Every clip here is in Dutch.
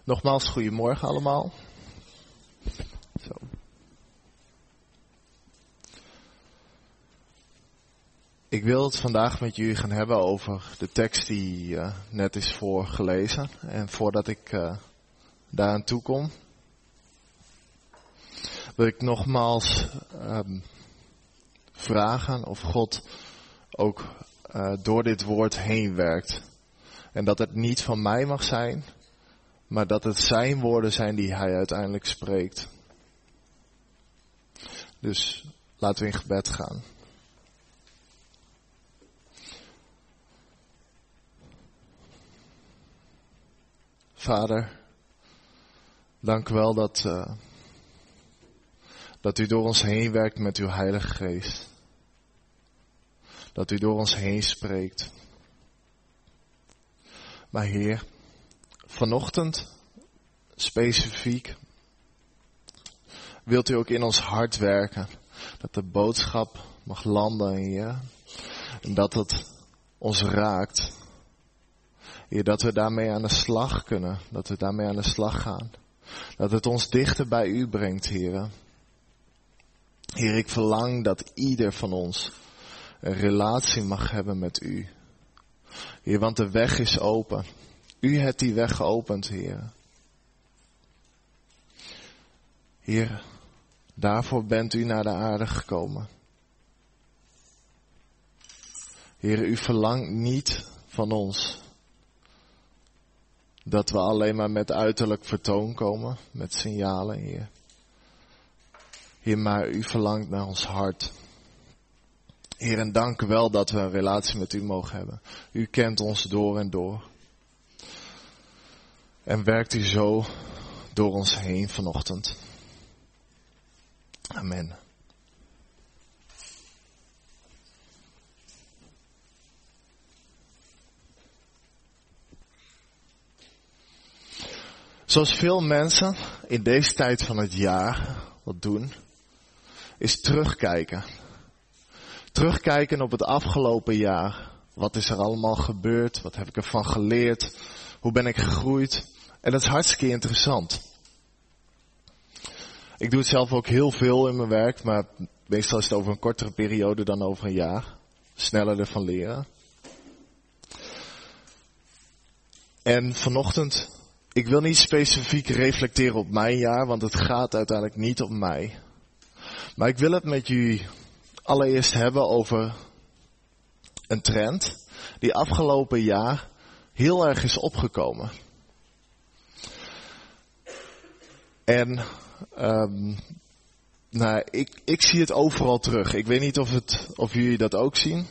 Nogmaals, goedemorgen allemaal. Zo. Ik wil het vandaag met jullie gaan hebben over de tekst die net is voorgelezen. En voordat ik daaraan toe kom, wil ik nogmaals vragen of God ook door dit woord heen werkt. En dat het niet van mij mag zijn, maar dat het zijn woorden zijn die hij uiteindelijk spreekt. Dus laten we in gebed gaan. Vader, dank u wel dat u door ons heen werkt met uw Heilige Geest. Dat u door ons heen spreekt. Maar Heer, vanochtend specifiek wilt u ook in ons hart werken. Dat de boodschap mag landen, Heer. En dat het ons raakt. Heer, dat we daarmee aan de slag kunnen. Dat we daarmee aan de slag gaan. Dat het ons dichter bij u brengt, Heer. Heer, ik verlang dat ieder van ons een relatie mag hebben met u. Heer, want de weg is open. U hebt die weg geopend, Heer. Heer, daarvoor bent u naar de aarde gekomen. Heer, u verlangt niet van ons dat we alleen maar met uiterlijk vertoon komen, met signalen, Heer. Heer, maar u verlangt naar ons hart. Heer, en dank u wel dat we een relatie met u mogen hebben. U kent ons door en door. En werkt u zo door ons heen vanochtend. Amen. Zoals veel mensen in deze tijd van het jaar wat doen, is terugkijken. Terugkijken op het afgelopen jaar. Wat is er allemaal gebeurd? Wat heb ik ervan geleerd? Hoe ben ik gegroeid? En dat is hartstikke interessant. Ik doe het zelf ook heel veel in mijn werk, maar meestal is het over een kortere periode dan over een jaar. Sneller ervan leren. En vanochtend, ik wil niet specifiek reflecteren op mijn jaar, want het gaat uiteindelijk niet om mij. Maar ik wil het met jullie allereerst hebben over een trend die afgelopen jaar heel erg is opgekomen. En ik zie het overal terug. Ik weet niet of jullie dat ook zien.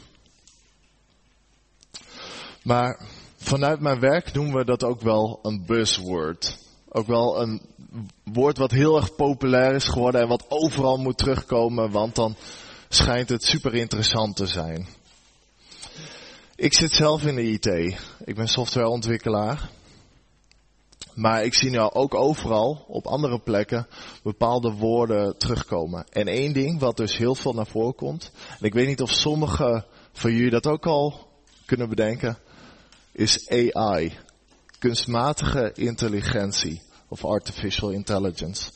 Maar vanuit mijn werk noemen we dat ook wel een buzzword. Ook wel een woord wat heel erg populair is geworden en wat overal moet terugkomen, want dan schijnt het super interessant te zijn. Ik zit zelf in de IT. Ik ben softwareontwikkelaar. Maar ik zie nu ook overal, op andere plekken, bepaalde woorden terugkomen. En één ding wat dus heel veel naar voren komt, en ik weet niet of sommigen van jullie dat ook al kunnen bedenken, is AI. Kunstmatige intelligentie. Of artificial intelligence.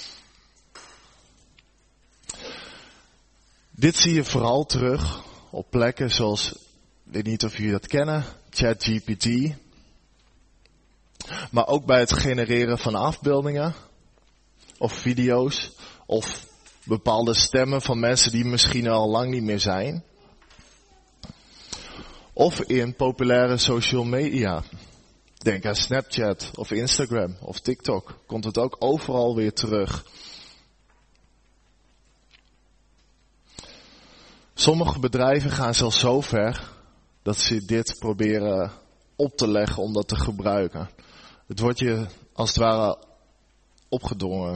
Dit zie je vooral terug op plekken zoals, ik weet niet of jullie dat kennen, ChatGPT. Maar ook bij het genereren van afbeeldingen of video's of bepaalde stemmen van mensen die misschien al lang niet meer zijn. Of in populaire social media. Denk aan Snapchat of Instagram of TikTok. Komt het ook overal weer terug. Sommige bedrijven gaan zelfs zo ver dat ze dit proberen op te leggen om dat te gebruiken. Het wordt je als het ware opgedrongen.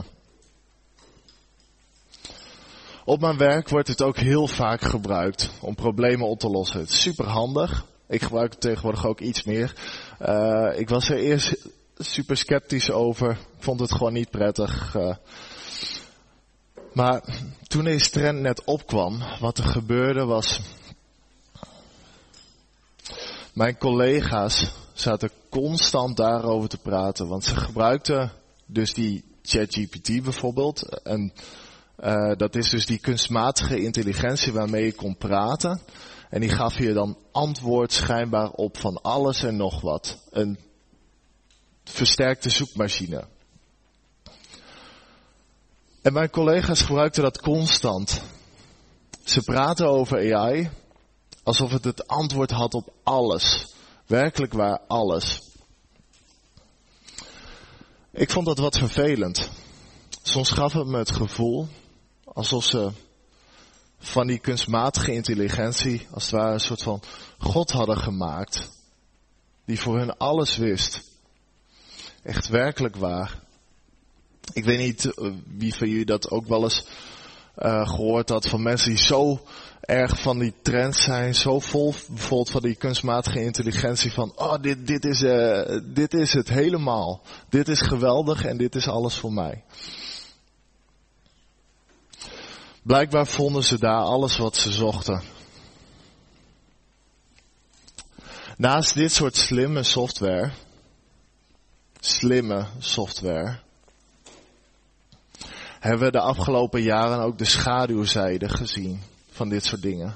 Op mijn werk wordt het ook heel vaak gebruikt om problemen op te lossen. Het is super handig. Ik gebruik het tegenwoordig ook iets meer. Ik was er eerst super sceptisch over. Ik vond het gewoon niet prettig. Maar toen deze trend net opkwam, wat er gebeurde was, mijn collega's zaten constant daarover te praten. Want ze gebruikten dus die ChatGPT bijvoorbeeld. En dat is dus die kunstmatige intelligentie waarmee je kon praten. En die gaf je dan antwoord schijnbaar op van alles en nog wat. Een versterkte zoekmachine. En mijn collega's gebruikten dat constant. Ze praten over AI alsof het antwoord had op alles. Werkelijk waar alles. Ik vond dat wat vervelend. Soms gaf het me het gevoel alsof ze van die kunstmatige intelligentie als het ware een soort van God hadden gemaakt. Die voor hun alles wist. Echt werkelijk waar. Ik weet niet wie van jullie dat ook wel eens gehoord had van mensen die zo erg van die trends zijn. Zo vol bijvoorbeeld van die kunstmatige intelligentie van dit is het helemaal. Dit is geweldig en dit is alles voor mij. Blijkbaar vonden ze daar alles wat ze zochten. Naast dit soort slimme software, hebben we de afgelopen jaren ook de schaduwzijde gezien van dit soort dingen.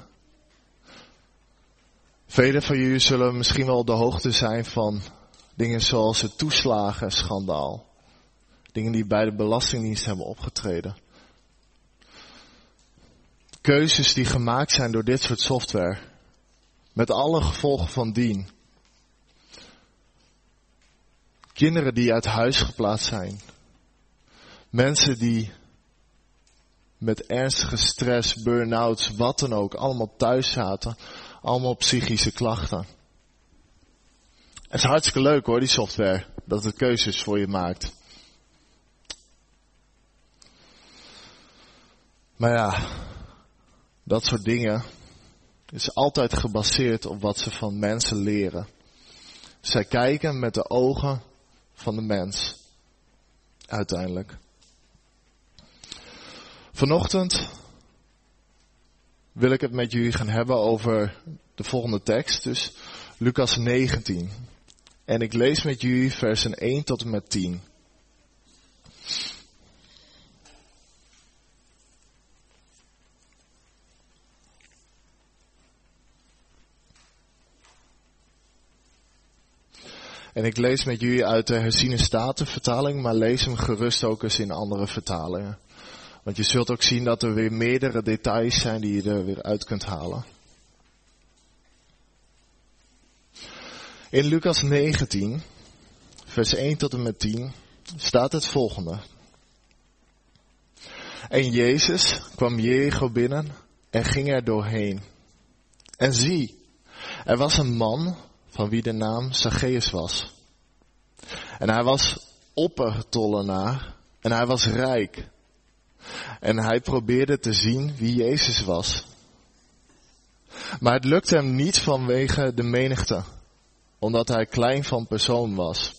Velen van jullie zullen misschien wel op de hoogte zijn van dingen zoals het toeslagenschandaal. Dingen die bij de Belastingdienst hebben opgetreden. Keuzes die gemaakt zijn door dit soort software. Met alle gevolgen van dien. Kinderen die uit huis geplaatst zijn. Mensen die met ernstige stress, burn-outs, wat dan ook, allemaal thuis zaten. Allemaal psychische klachten. Het is hartstikke leuk hoor, die software. Dat het keuzes voor je maakt. Maar ja, dat soort dingen is altijd gebaseerd op wat ze van mensen leren. Zij kijken met de ogen van de mens. Uiteindelijk. Vanochtend wil ik het met jullie gaan hebben over de volgende tekst. Dus Lucas 19. En ik lees met jullie versen 1 tot en met 10. En ik lees met jullie uit de herziene statenvertaling, maar lees hem gerust ook eens in andere vertalingen. Want je zult ook zien dat er weer meerdere details zijn die je er weer uit kunt halen. In Lucas 19, vers 1 tot en met 10, staat het volgende. En Jezus kwam Jericho binnen en ging er doorheen. En zie, er was een man van wie de naam Zacchaeus was. En hij was oppertollenaar en hij was rijk. En hij probeerde te zien wie Jezus was. Maar het lukte hem niet vanwege de menigte, omdat hij klein van persoon was.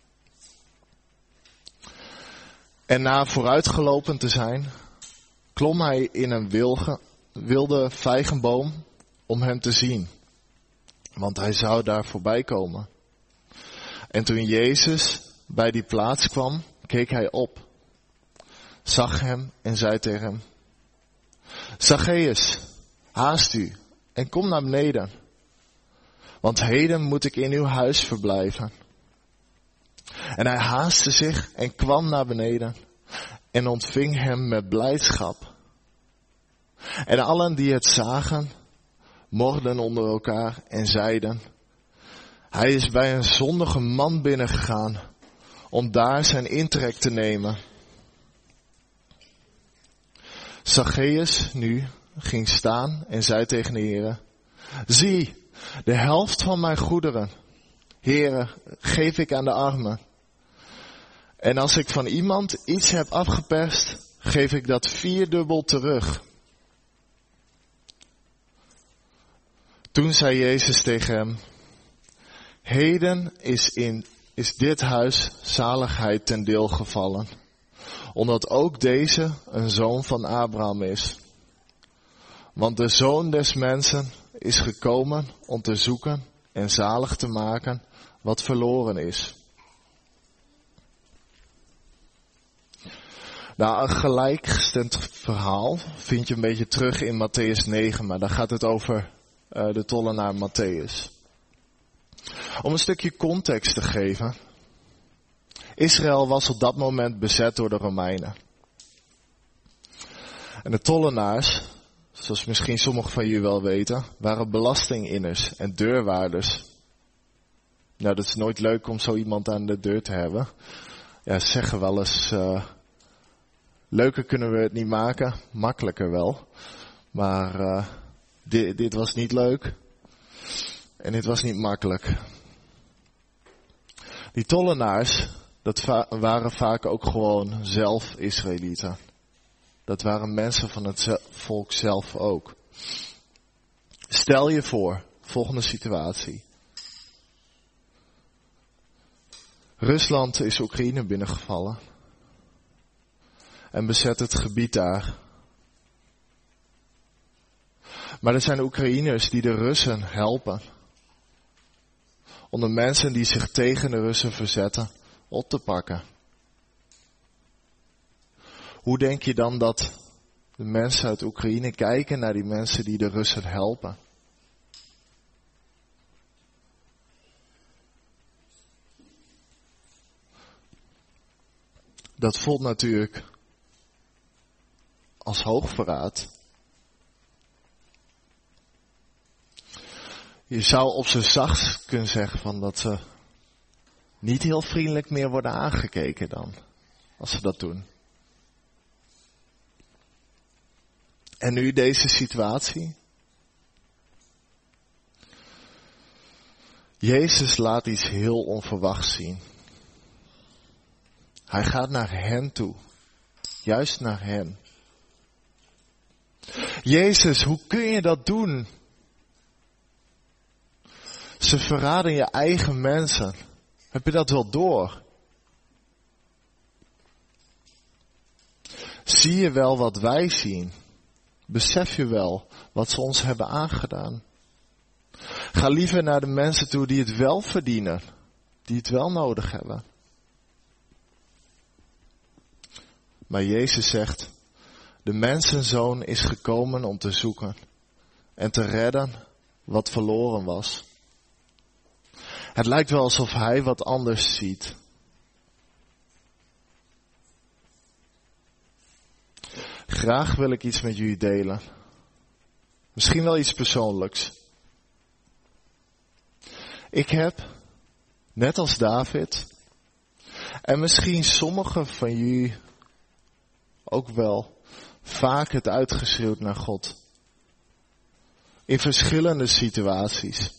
En na vooruitgelopen te zijn, klom hij in een wilde vijgenboom om hem te zien. Want hij zou daar voorbij komen. En toen Jezus bij die plaats kwam, keek hij op. Zag hem en zei tegen hem. Zacchaeus, haast u en kom naar beneden. Want heden moet ik in uw huis verblijven. En hij haastte zich en kwam naar beneden. En ontving hem met blijdschap. En allen die het zagen, morden onder elkaar en zeiden. Hij is bij een zondige man binnengegaan om daar zijn intrek te nemen. Zacchaeus nu ging staan en zei tegen de Heere. Zie, de helft van mijn goederen, Heere, geef ik aan de armen. En als ik van iemand iets heb afgeperst, geef ik dat 4-dubbel terug. Toen zei Jezus tegen hem. Heden is dit huis zaligheid ten deel gevallen. Omdat ook deze een zoon van Abraham is. Want de Zoon des mensen is gekomen om te zoeken en zalig te maken wat verloren is. Nou, een gelijkgestemd verhaal vind je een beetje terug in Mattheüs 9, maar daar gaat het over de tollenaar Matthäus. Om een stukje context te geven. Israël was op dat moment bezet door de Romeinen. En de tollenaars, zoals misschien sommigen van jullie wel weten, waren belastinginners en deurwaarders. Nou, dat is nooit leuk om zo iemand aan de deur te hebben. Ja, ze zeggen wel eens, leuker kunnen we het niet maken, makkelijker wel. Maar dit was niet leuk en dit was niet makkelijk. Die tollenaars, dat waren vaak ook gewoon zelf Israëlieten. Dat waren mensen van het volk zelf ook. Stel je voor, volgende situatie. Rusland is Oekraïne binnengevallen. En bezet het gebied daar. Maar er zijn Oekraïners die de Russen helpen. Om de mensen die zich tegen de Russen verzetten op te pakken. Hoe denk je dan dat de mensen uit Oekraïne kijken naar die mensen die de Russen helpen? Dat voelt natuurlijk als hoogverraad. Je zou op z'n zachtst kunnen zeggen van dat ze niet heel vriendelijk meer worden aangekeken dan, als ze dat doen. En nu deze situatie. Jezus laat iets heel onverwachts zien. Hij gaat naar hen toe. Juist naar hen. Jezus, hoe kun je dat doen? Ze verraden je eigen mensen. Heb je dat wel door? Zie je wel wat wij zien? Besef je wel wat ze ons hebben aangedaan? Ga liever naar de mensen toe die het wel verdienen. Die het wel nodig hebben. Maar Jezus zegt, de mensenzoon is gekomen om te zoeken en te redden wat verloren was. Het lijkt wel alsof hij wat anders ziet. Graag wil ik iets met jullie delen. Misschien wel iets persoonlijks. Ik heb, net als David, en misschien sommigen van jullie ook wel, vaak het uitgeschreeuwd naar God. In verschillende situaties.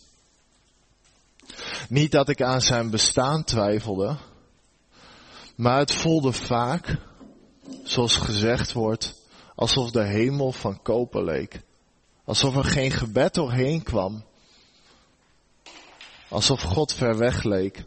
Niet dat ik aan zijn bestaan twijfelde, maar het voelde vaak, zoals gezegd wordt, alsof de hemel van koper leek. Alsof er geen gebed doorheen kwam. Alsof God ver weg leek.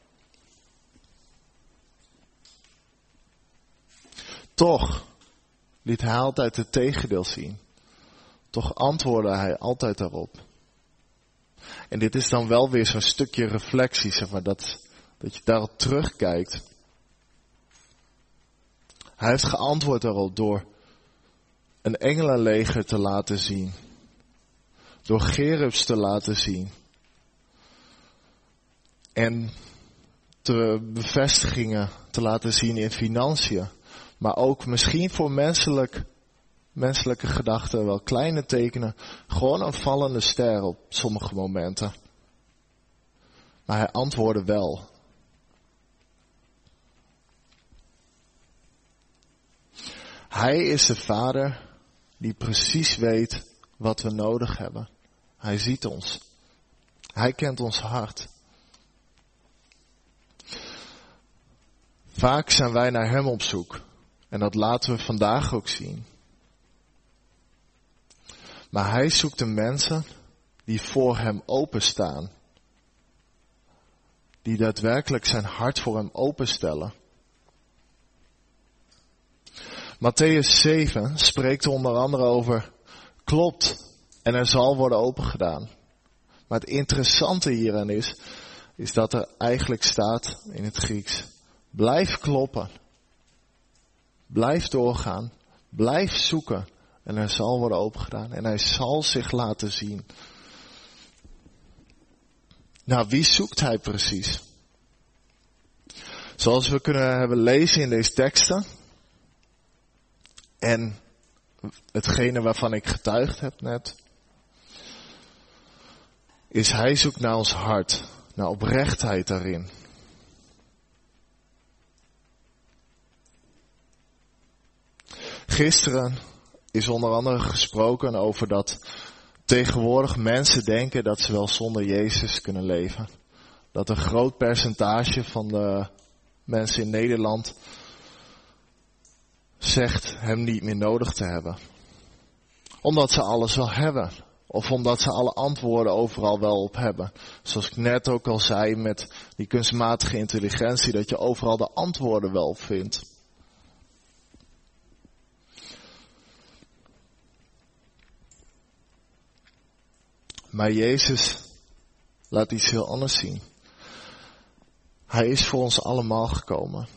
Toch liet hij altijd het tegendeel zien. Toch antwoordde hij altijd daarop. En dit is dan wel weer zo'n stukje reflectie, zeg maar, dat je daarop terugkijkt. Hij heeft geantwoord daarop door een engelenleger te laten zien. Door cherubs te laten zien. En bevestigingen te laten zien in financiën. Maar ook misschien voor menselijke gedachten wel kleine tekenen. Gewoon een vallende ster op sommige momenten. Maar hij antwoordde wel. Hij is de Vader die precies weet wat we nodig hebben. Hij ziet ons. Hij kent ons hart. Vaak zijn wij naar hem op zoek. En dat laten we vandaag ook zien. Maar hij zoekt de mensen die voor hem openstaan. Die daadwerkelijk zijn hart voor hem openstellen. Mattheüs 7 spreekt onder andere over, klopt, en er zal worden opengedaan. Maar het interessante hierin is, is dat er eigenlijk staat in het Grieks: blijf kloppen. Blijf doorgaan. Blijf zoeken. En er zal worden opengedaan. En hij zal zich laten zien. Nou, wie zoekt hij precies? Zoals we kunnen hebben lezen in deze teksten. En hetgene waarvan ik getuigd heb net. Is hij zoekt naar ons hart. Naar oprechtheid daarin. Gisteren is onder andere gesproken over dat tegenwoordig mensen denken dat ze wel zonder Jezus kunnen leven. Dat een groot percentage van de mensen in Nederland zegt hem niet meer nodig te hebben. Omdat ze alles wel hebben. Of omdat ze alle antwoorden overal wel op hebben. Zoals ik net ook al zei met die kunstmatige intelligentie, dat je overal de antwoorden wel op vindt. Maar Jezus laat iets heel anders zien. Hij is voor ons allemaal gekomen.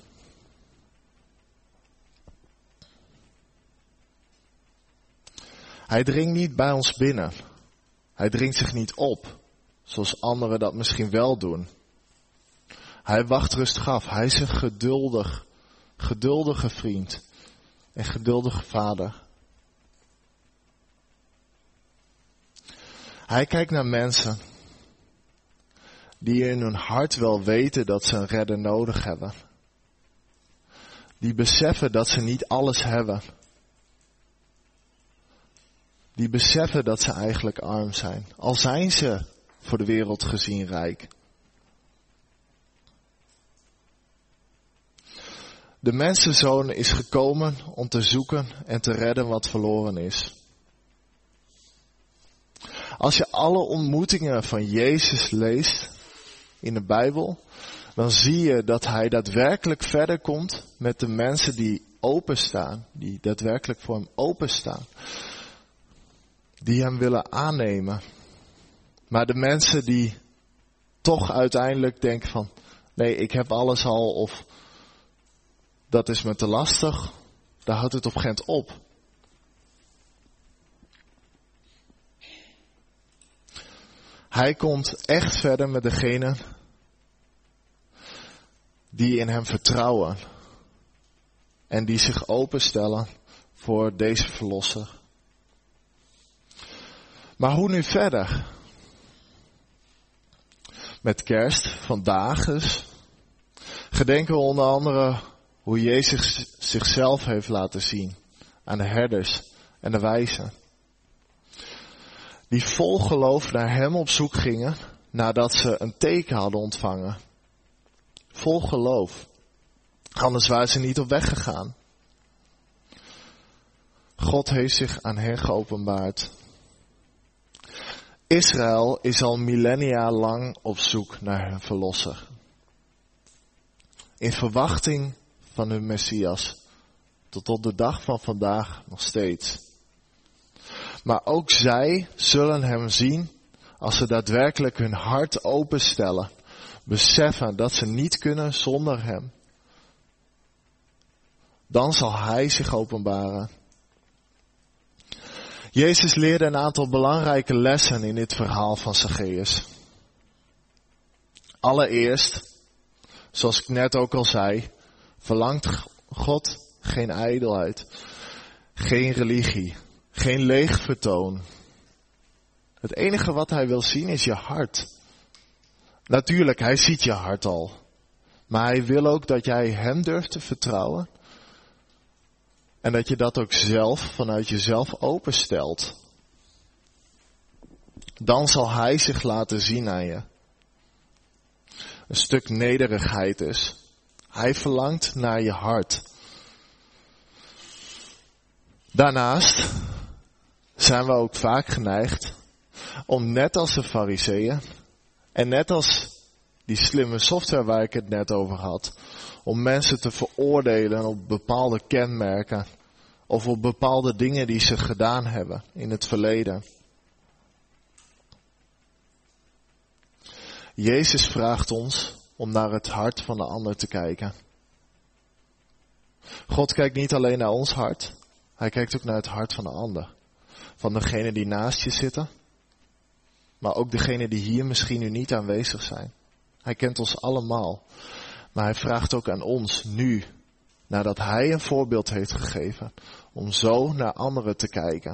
Hij dringt niet bij ons binnen. Hij dringt zich niet op, zoals anderen dat misschien wel doen. Hij wacht rustig af. Hij is een geduldige vriend en geduldige vader. Hij kijkt naar mensen die in hun hart wel weten dat ze een redder nodig hebben. Die beseffen dat ze niet alles hebben. Die beseffen dat ze eigenlijk arm zijn. Al zijn ze voor de wereld gezien rijk. De mensenzoon is gekomen om te zoeken en te redden wat verloren is. Als je alle ontmoetingen van Jezus leest in de Bijbel, dan zie je dat hij daadwerkelijk verder komt met de mensen die openstaan. Die daadwerkelijk voor hem openstaan. Die hem willen aannemen. Maar de mensen die toch uiteindelijk denken van, nee, ik heb alles al, of dat is me te lastig, daar houdt het op een gegeven moment op. Hij komt echt verder met degenen die in hem vertrouwen. En die zich openstellen voor deze verlosser. Maar hoe nu verder? Met kerst, vandaag dus, gedenken we onder andere hoe Jezus zichzelf heeft laten zien aan de herders en de wijzen. Die vol geloof naar hem op zoek gingen nadat ze een teken hadden ontvangen. Vol geloof. Anders waren ze niet op weg gegaan. God heeft zich aan hen geopenbaard. Israël is al millennia lang op zoek naar hun verlosser. In verwachting van hun Messias. Tot op de dag van vandaag nog steeds. Maar ook zij zullen hem zien als ze daadwerkelijk hun hart openstellen. Beseffen dat ze niet kunnen zonder hem. Dan zal hij zich openbaren. Jezus leerde een aantal belangrijke lessen in dit verhaal van Zacchaeus. Allereerst, zoals ik net ook al zei, verlangt God geen ijdelheid, geen religie, geen leeg vertoon. Het enige wat hij wil zien is je hart. Natuurlijk, hij ziet je hart al. Maar hij wil ook dat jij hem durft te vertrouwen. En dat je dat ook zelf, vanuit jezelf openstelt. Dan zal hij zich laten zien aan je. Een stuk nederigheid dus. Hij verlangt naar je hart. Daarnaast zijn we ook vaak geneigd om net als de Farizeeën en net als die slimme software waar ik het net over had, om mensen te veroordelen op bepaalde kenmerken of op bepaalde dingen die ze gedaan hebben in het verleden. Jezus vraagt ons om naar het hart van de ander te kijken. God kijkt niet alleen naar ons hart. Hij kijkt ook naar het hart van de ander. Van degene die naast je zitten. Maar ook degene die hier misschien nu niet aanwezig zijn. Hij kent ons allemaal. Maar hij vraagt ook aan ons nu, nadat hij een voorbeeld heeft gegeven, om zo naar anderen te kijken.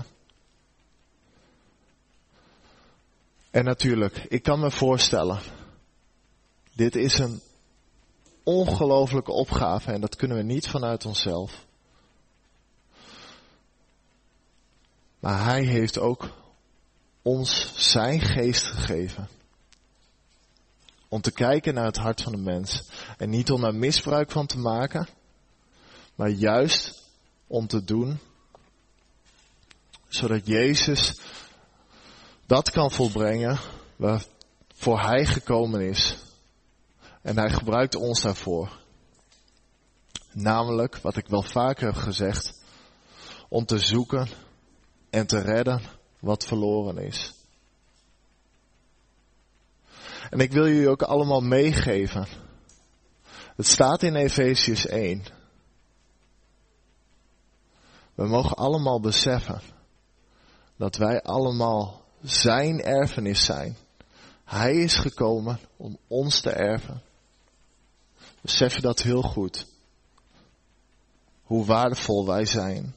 En natuurlijk, ik kan me voorstellen, dit is een ongelofelijke opgave en dat kunnen we niet vanuit onszelf. Maar hij heeft ook ons zijn geest gegeven. Om te kijken naar het hart van de mens. En niet om daar misbruik van te maken. Maar juist om te doen. Zodat Jezus dat kan volbrengen waarvoor hij gekomen is. En hij gebruikt ons daarvoor. Namelijk, wat ik wel vaker heb gezegd. Om te zoeken en te redden wat verloren is. En ik wil jullie ook allemaal meegeven. Het staat in Efesiërs 1. We mogen allemaal beseffen dat wij allemaal zijn erfenis zijn. Hij is gekomen om ons te erven. Besef je dat heel goed. Hoe waardevol wij zijn.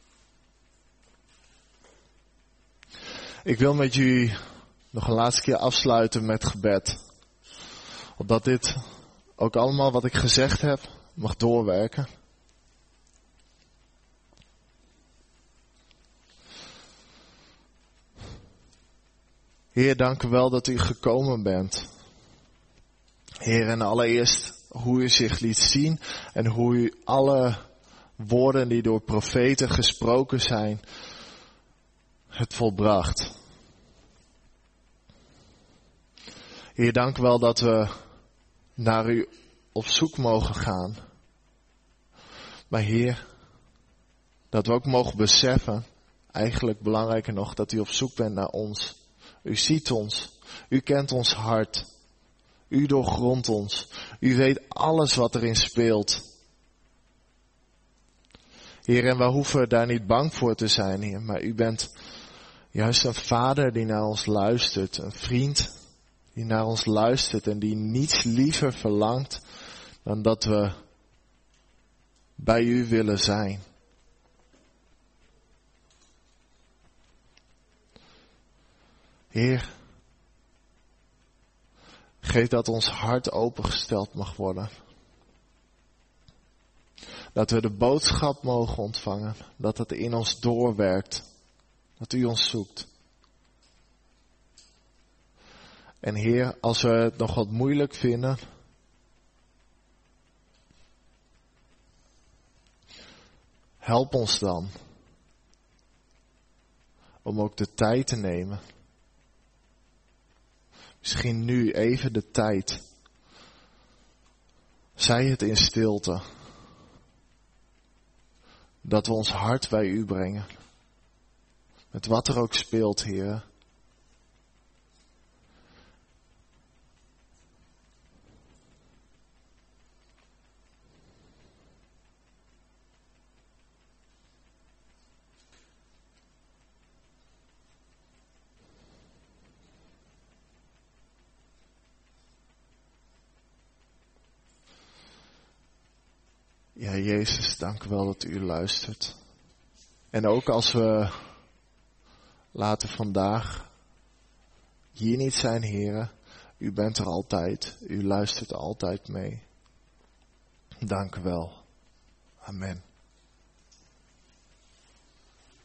Ik wil met jullie nog een laatste keer afsluiten met gebed. Opdat dit ook allemaal wat ik gezegd heb mag doorwerken. Heer, dank u wel dat u gekomen bent. Heer, en allereerst hoe u zich liet zien en hoe u alle woorden die door profeten gesproken zijn, het volbracht. Heer, dank u wel dat we naar u op zoek mogen gaan. Maar Heer, dat we ook mogen beseffen, eigenlijk belangrijker nog, dat u op zoek bent naar ons. U ziet ons, u kent ons hart, u doorgrondt ons, u weet alles wat erin speelt. Heer, en we hoeven daar niet bang voor te zijn, Heer, maar u bent juist een vader die naar ons luistert, een vriend die naar ons luistert en die niets liever verlangt dan dat we bij u willen zijn. Heer, geef dat ons hart opengesteld mag worden. Dat we de boodschap mogen ontvangen, dat het in ons doorwerkt, dat u ons zoekt. En Heer, als we het nog wat moeilijk vinden, help ons dan om ook de tijd te nemen. Misschien nu even de tijd. Zij het in stilte. Dat we ons hart bij u brengen. Met wat er ook speelt, Heer. Ja, Jezus, dank u wel dat u luistert. En ook als we later vandaag hier niet zijn, Heere, u bent er altijd, u luistert altijd mee. Dank u wel. Amen.